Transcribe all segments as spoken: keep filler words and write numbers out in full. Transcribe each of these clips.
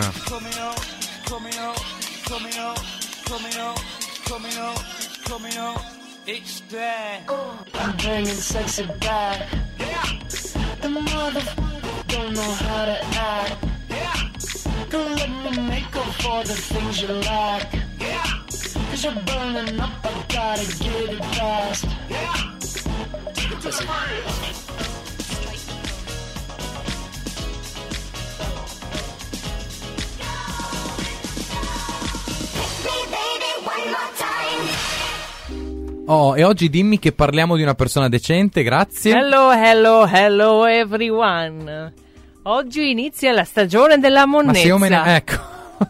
Ah. I'm bringing sexy back. The motherfucker don't know how to act. Don't let me make up for the things you lack. Cause you're burning up, I gotta get it fast. Listen. Oh, e oggi dimmi che parliamo di una persona decente, grazie. Hello, hello, hello everyone. Oggi inizia la stagione della monnezza. Ma se io me ne... ecco.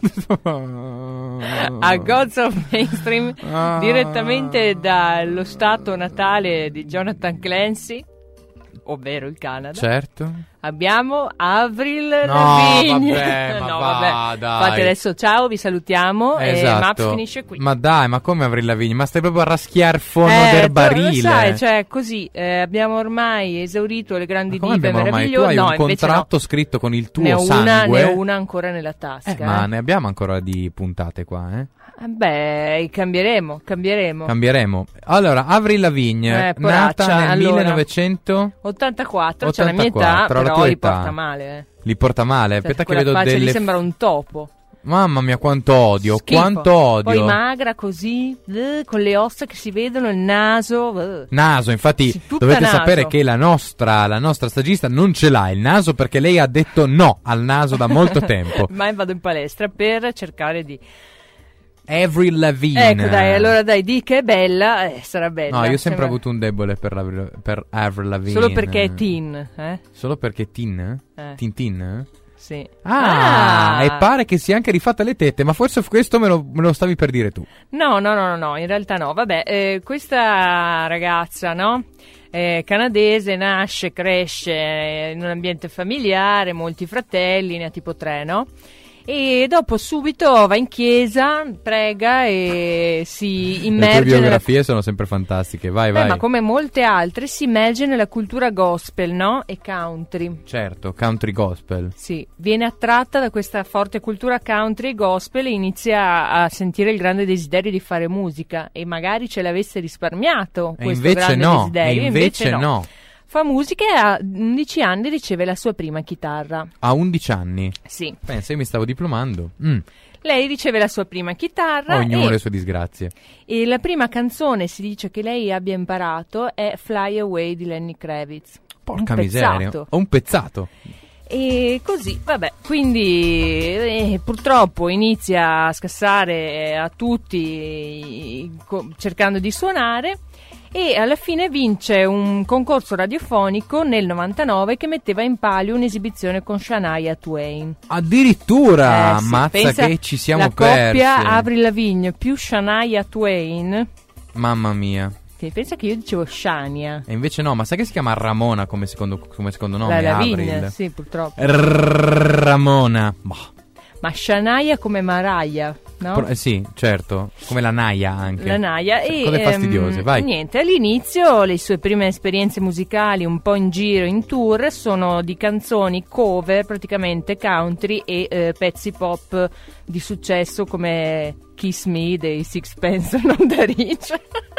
A Gods of Mainstream, ah. direttamente dallo stato natale di Jonathan Clancy, ovvero il Canada. Certo. Abbiamo Avril No, Lavigne. vabbè, ma no, va, vabbè. dai. Infatti adesso ciao, vi salutiamo Esatto. e Maps finisce qui. Ma dai, ma come Avril Lavigne? Ma stai proprio a raschiare fono Eh, del tu barile. lo sai, cioè così eh, abbiamo ormai esaurito le grandi Ma come dive abbiamo ormai? Tu meravigliose. hai No, un invece contratto no. scritto con il tuo ne ho una, sangue. ne ho una ancora nella tasca. Eh, ma eh. ne abbiamo ancora di puntate qua, eh? Beh, cambieremo, cambieremo. Cambieremo. Allora, Avril Lavigne, Eh, poraccia, nata nel allora. millenovecento ottantaquattro, c'è la mia età, ottantaquattro, la però tua li età. porta male. Eh. Li porta male. Cioè, Aspetta che quella vedo faccia delle lì sembra un topo. Mamma mia, quanto odio, Schifo. quanto odio. Poi magra così, eh, con le ossa che si vedono, il naso. eh. Naso, infatti Sì, tutta dovete naso. sapere che la nostra, la nostra stagista non ce l'ha il naso perché lei ha detto no al naso da molto tempo. Ma vado in palestra per cercare di... Avril Lavigne. Ecco dai, allora dai, di che è bella, eh, sarà bella. No, io ho sempre Sembra- avuto un debole per, la, per Avril Lavigne. Solo perché è teen, eh? Solo perché è teen? Eh. Teen teen? Sì. Ah, e pare che sia anche rifatta le tette, ma forse questo me lo, me lo stavi per dire tu. No, no, no, no, no, in realtà no. Vabbè, eh, questa ragazza, no? Eh, canadese, nasce, cresce in un ambiente familiare, molti fratelli, ne ha tipo tre, no? E dopo subito va in chiesa, prega e si immerge Le tue nella... biografie sono sempre fantastiche, vai, Beh, vai. ma come molte altre si immerge nella cultura gospel, no? E country. Certo, country gospel. Sì, viene attratta da questa forte cultura country e gospel e inizia a sentire il grande desiderio di fare musica e magari ce l'avesse risparmiato E questo invece grande no, desiderio. e invece no. Fa musica e a undici anni riceve la sua prima chitarra. A undici anni. Sì. Pensa, io mi stavo diplomando. Mm. Lei riceve la sua prima chitarra Ognuno e, le sue disgrazie. e la prima canzone si dice che lei abbia imparato è Fly Away di Lenny Kravitz. Porca Un miseria. pezzato. Ho un pezzato. E così, vabbè, quindi eh, purtroppo inizia a scassare a tutti co- cercando di suonare e alla fine vince un concorso radiofonico nel novantanove che metteva in palio un'esibizione con Shania Twain. Addirittura, Eh sì, ammazza pensa, che ci siamo la persi. coppia Avril Lavigne più Shania Twain, Mamma mia. che pensa che io dicevo Shania. E invece no, ma sai che si chiama Ramona come secondo, come secondo nome? La Lavigne, Avril. sì, purtroppo. R- Ramona. Boh. Ma Shania come Mariah, no? Pro- eh, sì, certo, come la Naia anche. La Naia Cioè, e cose fastidiose, ehm, vai. niente, all'inizio le sue prime esperienze musicali un po' in giro, in tour, sono di canzoni cover, praticamente country e eh, pezzi pop di successo come Kiss Me dei Sixpence Non da Rich.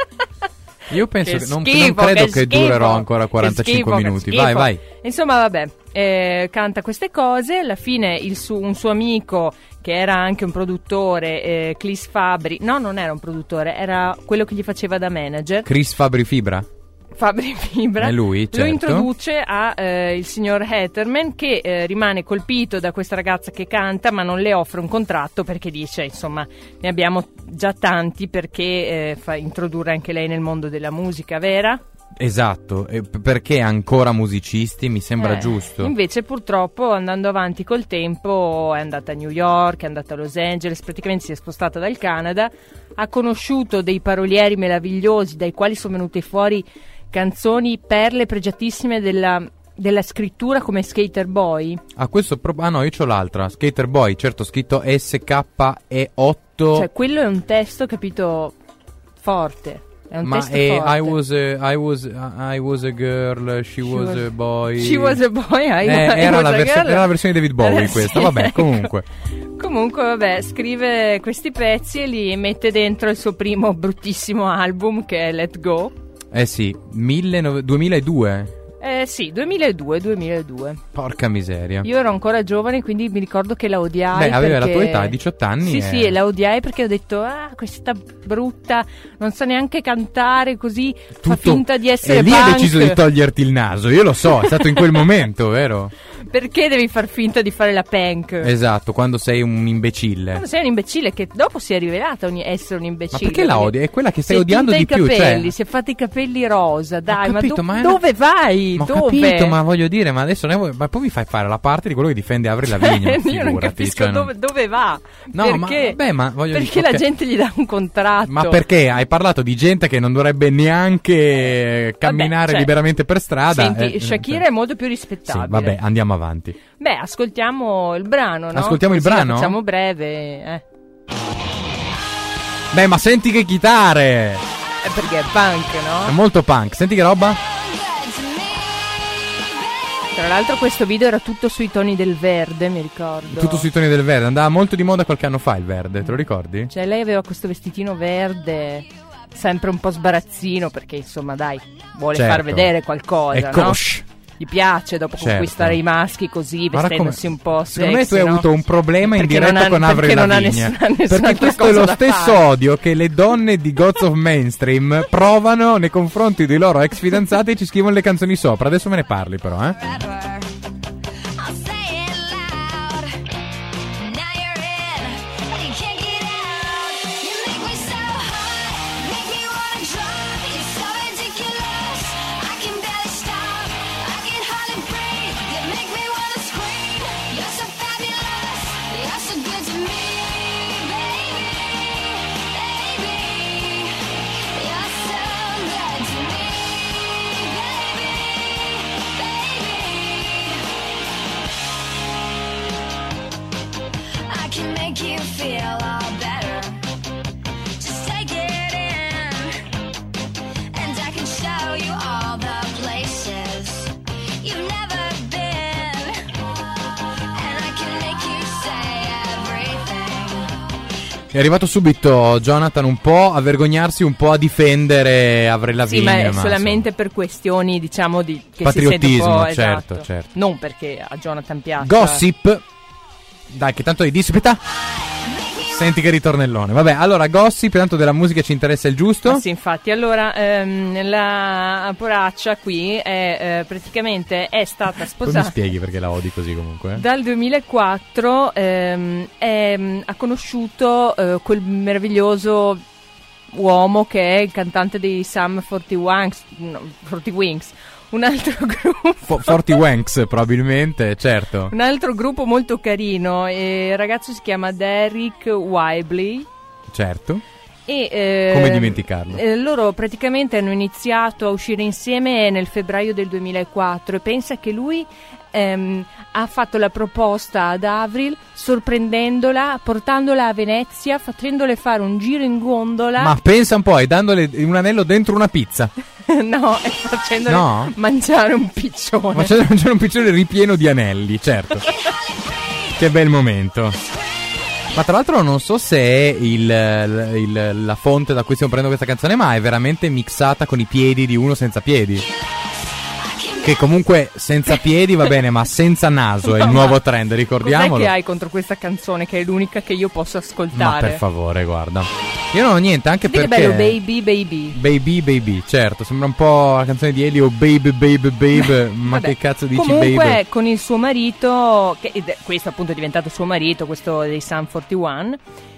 Io penso che, non, schifo, non credo che, che durerò schifo, ancora che quarantacinque schifo, che minuti. schifo. Vai, vai. Insomma, vabbè, eh, canta queste cose. Alla fine il su- un suo amico, che era anche un produttore, eh, Chris Fabri, no, non era un produttore, era quello che gli faceva da manager. Chris Fabri Fibra? Fabri Fibra, È lui, certo. lo introduce a eh, il signor Hatterman, che eh, rimane colpito da questa ragazza che canta, ma non le offre un contratto perché dice, insomma, ne abbiamo già tanti, perché eh, fa introdurre anche lei nel mondo della musica, vera? Esatto, e p- perché ancora musicisti mi sembra Eh, giusto. Invece purtroppo andando avanti col tempo è andata a New York, è andata a Los Angeles, praticamente si è spostata dal Canada, ha conosciuto dei parolieri meravigliosi dai quali sono venute fuori canzoni, perle pregiatissime della, della scrittura come Skater Boy. Ah, questo pro- ah no, io c'ho l'altra, Skater Boy, certo, scritto S K E otto. Cioè quello è un testo, capito, forte. È un Ma testo è forte. I was a, I was I was a girl, she, was, was- a boy. She was a boy, I, Eh, I era, was la a versi- girl. era la versione di David Bowie Eh, questa, sì. vabbè, comunque. Comunque, vabbè, scrive questi pezzi e li mette dentro il suo primo bruttissimo album che è Let Go. Eh sì, mille, duemiladue. Eh sì, duemiladue, duemiladue. Porca miseria. Io ero ancora giovane, quindi mi ricordo che la odiai. Beh, aveva perché... la tua età, diciotto anni. Sì, e... sì, la odiai perché ho detto, ah, questa brutta, non sa neanche cantare, così Tutto... fa finta di essere E lì punk. hai deciso di toglierti il naso, io lo so, è stato in quel momento, vero? Perché devi far finta di fare la punk? Esatto, quando sei un imbecille. Quando sei un imbecille, che dopo si è rivelata un- essere un imbecille. Ma perché la odi? È quella che stai si è odiando tinta di i più, capelli, cioè... si è fatti i capelli rosa, dai, Ho capito, ma, do- ma è una- dove vai? Ma ho dove? capito, ma voglio dire, ma adesso ne vuoi- ma poi mi fai fare la parte di quello che difende Avril Lavigne. Io non capisco cioè, non- dove, dove va. No, ma perché? vabbè, ma voglio perché dire, la ok. gente gli dà un contratto. Ma perché hai parlato di gente che non dovrebbe neanche camminare cioè, liberamente per strada? Senti, eh, Shakira cioè- è molto più Sì, rispettabile. vabbè, andiamo avanti. Beh, ascoltiamo il brano, no? Ascoltiamo il Così la brano? Facciamo breve, eh. Beh, ma senti che chitarre! Eh, perché è punk, È no? molto punk, senti che roba? Tra l'altro questo video era tutto sui toni del verde, mi ricordo. Tutto sui toni del verde, andava molto di moda qualche anno fa il verde, te lo ricordi? Cioè lei aveva questo vestitino verde, sempre un po' sbarazzino, perché insomma dai, vuole Certo. far vedere qualcosa, E no? cosci. Gli piace dopo Certo. conquistare i maschi così, Guarda vestendosi come- un po' sexy, Secondo me tu hai no? avuto un problema in Perché diretta non ha- con Avril perché non ha Lavigne. nessuna- nessuna Perché altra questo è cosa lo da stesso fare. odio che le donne di Gods of Mainstream provano nei confronti dei loro ex fidanzati e ci scrivono le canzoni sopra. Adesso me ne parli però, eh. I'll say it loud. Now you're in, and you can't get out. You make me so hot, make me wanna drop. You're so ridiculous, I can barely stop. I can hardly breathe. You make me wanna scream. You're so fabulous, you're so good to me, baby, baby. You're so good to me, baby, baby. I can make you feel all better. Just take it in, and I can show you all the places you've never been, and I can make you say everything. È arrivato subito Jonathan un po' a vergognarsi, un po' a difendere Avril Sì, Lavigne. ma è solamente per questioni, diciamo, di che Patriottismo, si sente un po', certo, esatto. certo. Non perché a Jonathan piace. Gossip. Dai, che tanto è dispeta. Senti che ritornellone. Vabbè, allora Gossip, tanto della musica ci interessa il giusto. Ah, sì, infatti, allora ehm, la poraccia qui è eh, praticamente è stata Poi mi sposata spieghi perché la odi così comunque. eh? dal duemilaquattro, ehm, è- ha conosciuto eh, quel meraviglioso uomo che è il cantante dei Sum quaranta Wings, no, quaranta Wings, un altro gruppo. Fo- Forty Wanks probabilmente, certo. Un altro gruppo molto carino, e il ragazzo si chiama Derek Whibley. Certo. E, eh, Come dimenticarlo? eh, loro praticamente hanno iniziato a uscire insieme nel febbraio del duemilaquattro, e pensa che lui ehm, ha fatto la proposta ad Avril, sorprendendola, portandola a Venezia, facendole fare un giro in gondola. Ma pensa un po', e dandole un anello dentro una pizza. No, e facendole No? mangiare un piccione. Ma c'è, c'è un piccione ripieno di anelli, certo. Che bel momento. Ma tra l'altro non so se è il, il- la fonte da cui stiamo prendendo questa canzone, ma è veramente mixata con i piedi di uno senza piedi. Che comunque senza piedi va bene, ma senza naso è il No, nuovo ma trend, Cos'è ricordiamolo. che hai contro questa canzone, che è l'unica che io posso Ma ascoltare? per favore, guarda. Io non ho niente, anche Senti che perché... bello, baby, baby. Baby, baby, certo, sembra un po' la canzone di Elio, baby, baby, baby, ma Vabbè, che cazzo dici comunque baby? con il suo marito, che, ed è- questo appunto è diventato suo marito, questo dei Sum quarantuno,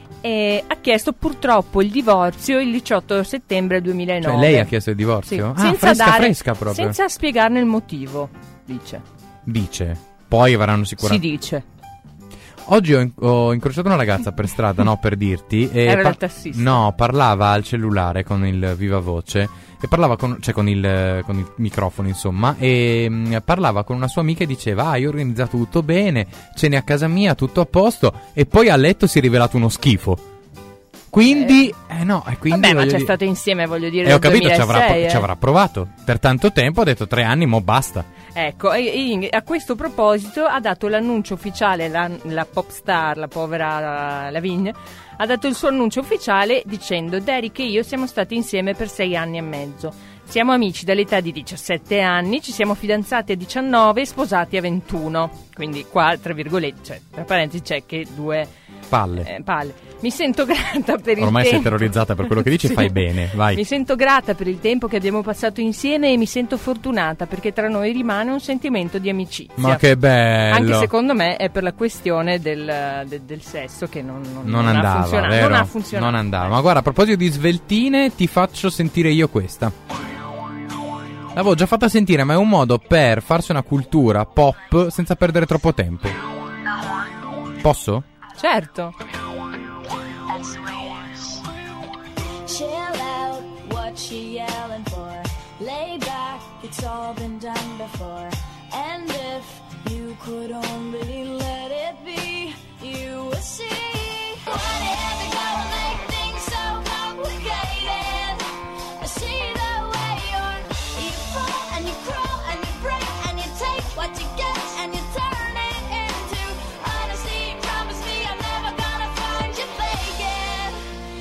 e ha chiesto purtroppo il divorzio il diciotto settembre duemilanove. Cioè lei ha chiesto il Sì, divorzio? Ah, senza fresca dare- fresca proprio. senza spiegarne il motivo, dice. Dice, poi avranno Si sicuramente... dice. Oggi ho, in- ho incrociato una ragazza per strada, no, per dirti. E Era il tassista. No, parlava al cellulare con il viva voce. E parlava con, cioè con il, con il microfono, insomma. E mh, parlava con una sua amica e diceva: ah, io ho organizzato tutto bene, cene a casa mia, tutto a posto. E poi a letto si è rivelato uno schifo. Quindi, eh, no, e quindi Vabbè, ma voglio c'è dire- stato insieme, voglio dire, Eh, ho dal capito, ci avrà, duemilasei, ci eh. avrà provato per tanto tempo, ha detto tre anni, mo basta. Ecco, e- e a questo proposito ha dato l'annuncio ufficiale, la, la pop star, la povera Lavigne, ha dato il suo annuncio ufficiale dicendo: Derek e io siamo stati insieme per sei anni e mezzo. Siamo amici dall'età di diciassette anni, ci siamo fidanzati a diciannove e sposati a ventuno. Quindi qua, tra virgolette, cioè, tra parentesi c'è che due Palle. eh, palle. Mi sento grata per il Ormai sei tempo. terrorizzata per quello che dici, Sì. fai bene, vai. Mi sento grata per il tempo che abbiamo passato insieme e mi sento fortunata perché tra noi rimane un sentimento di amicizia. Ma che bello. Anche secondo me è per la questione del, de- del sesso che non, non, Non non ha andava, funzionato. vero? Non ha funzionato. Non andava. Ma guarda, a proposito di sveltine, ti faccio sentire io questa. L'avevo già fatta sentire, ma è un modo per farsi una cultura pop senza perdere troppo tempo. Posso? Certo. Chill out, what you yelling for? Lay back, it's all been done before. And if you could only let it be, you would see. What is it gonna make things so complicated? I see the way you're, you fall and you crawl and you break and you take what you get and you turn it into honesty. Promise me I'm never gonna find you faking.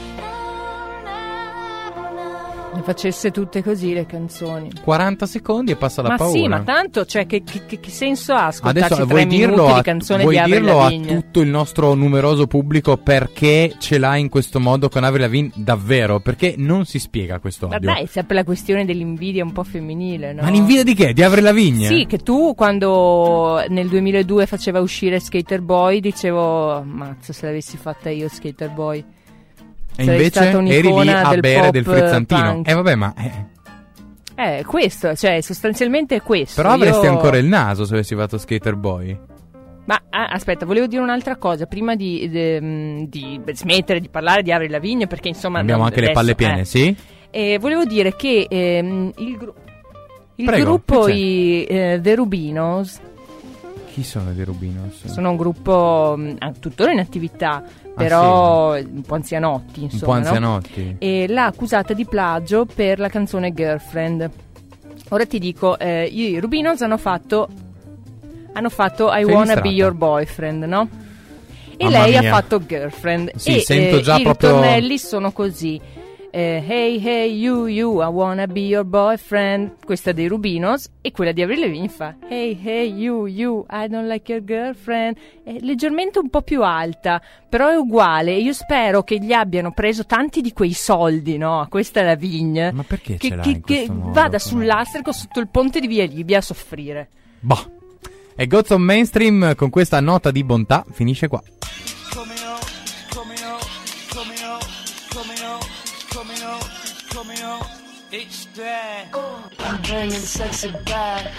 No, no, no. Ne facesse tutte così le canzoni. quaranta secondi e passa la Ma paura. sì, ma tanto, cioè, che, che- che- che senso ha ascoltarsi Adesso tre vuoi minuti dirlo, di a, canzone vuoi di Avril dirlo a Lavigne? tutto il nostro numeroso pubblico perché ce l'ha in questo modo con Avril Lavigne davvero? Perché non si spiega questo Ma odio. dai, è sempre la questione dell'invidia un po' femminile, no? Ma l'invidia di che? Di Avril Lavigne? Sì, che tu quando nel duemiladue faceva uscire Skater Boy dicevo, mazza se l'avessi fatta io Skater Boy. E Sei invece stata eri lì un'icona a del bere pop del frizzantino. punk. Eh vabbè, ma eh, Eh, questo, cioè sostanzialmente è questo. però avresti Io- ancora il naso se avessi fatto Skater Boy. Ma ah, aspetta, volevo dire un'altra cosa prima di, de- di smettere di parlare di Avril Lavigne perché insomma Abbiamo non- anche le adesso, palle piene, eh. sì? E volevo dire che ehm, il, gru- il Prego, gruppo che c'è? i, eh, The Rubinos Chi sono i Rubinos? sono un gruppo mh, ah, tuttora in attività, però un po' anzianotti, Un insomma, po' no? anzianotti. E l'ha accusata di plagio per la canzone Girlfriend. Ora ti dico, eh, i Rubinos hanno fatto hanno fatto I Sei Wanna distratta. Be Your Boyfriend, no? E Mamma lei mia. ha fatto Girlfriend. Sì, e sento eh, già i proprio- ritornelli sono così. Eh, hey hey you you I wanna be your boyfriend, questa dei Rubinos, e quella di Avril Lavigne fa hey hey you you I don't like your girlfriend, è leggermente un po' più alta, però è uguale. Io spero che gli abbiano preso tanti di quei soldi, no, a questa Lavigne, Ma perché che, ce l'ha che, in che questo modo, vada però? sull'astrico sotto il ponte di Via Libia a soffrire. Boh. E Gods on Mainstream con questa nota di bontà finisce qua. Coming up, coming up, coming up, coming up, coming up, coming up. It's there. I'm bringing sexy back.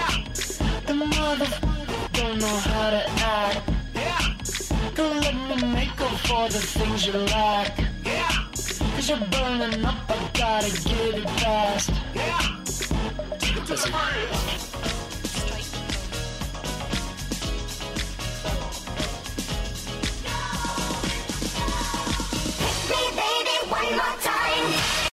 The mother don't know how to act. Don't let me make up for the things you lack. Cause you're burning up, I gotta get it fast.